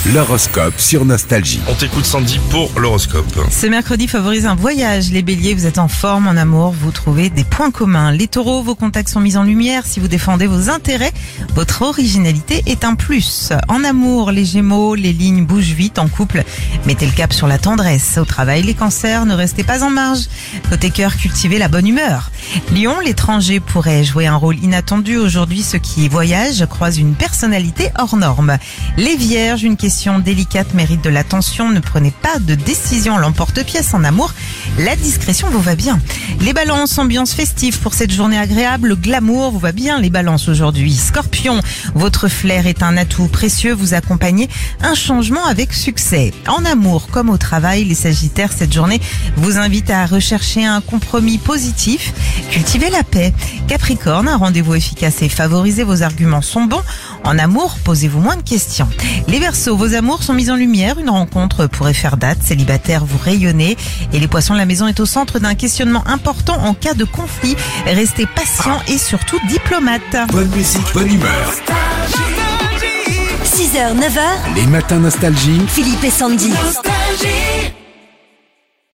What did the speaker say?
L'horoscope sur Nostalgie. On t'écoute Sandy pour l'horoscope. Ce mercredi favorise un voyage. Les béliers, vous êtes en forme, en amour, vous trouvez des points communs. Les taureaux, vos contacts sont mis en lumière. Si vous défendez vos intérêts, votre originalité est un plus. En amour, les gémeaux, les lignes bougent vite. En couple, mettez le cap sur la tendresse. Au travail, les cancers, ne restez pas en marge. Côté cœur, cultivez la bonne humeur. Lion, l'étranger pourrait jouer un rôle inattendu. Aujourd'hui, ceux qui voyagent croisent une personnalité hors norme. Les vierges, une question délicate mérite de l'attention. Ne prenez pas de décision à l'emporte-pièce en amour. La discrétion vous va bien. Les balances, ambiance festive pour cette journée agréable. Le glamour vous va bien, les balances aujourd'hui. Scorpion, votre flair est un atout précieux. Vous accompagnez un changement avec succès. En amour comme au travail, les sagittaires, cette journée vous invite à rechercher un compromis positif. Cultivez la paix. Capricorne, un rendez-vous efficace et favorisé. Vos arguments sont bons. En amour, posez-vous moins de questions. Les Verseaux, vos amours sont mis en lumière. Une rencontre pourrait faire date. Célibataire, vous rayonnez. Et les Poissons, la maison est au centre d'un questionnement important en cas de conflit. Restez patient et surtout diplomate. Bonne musique, bonne humeur. 6h, 9h, Les matins Nostalgie. Philippe et Sandy. Nostalgie.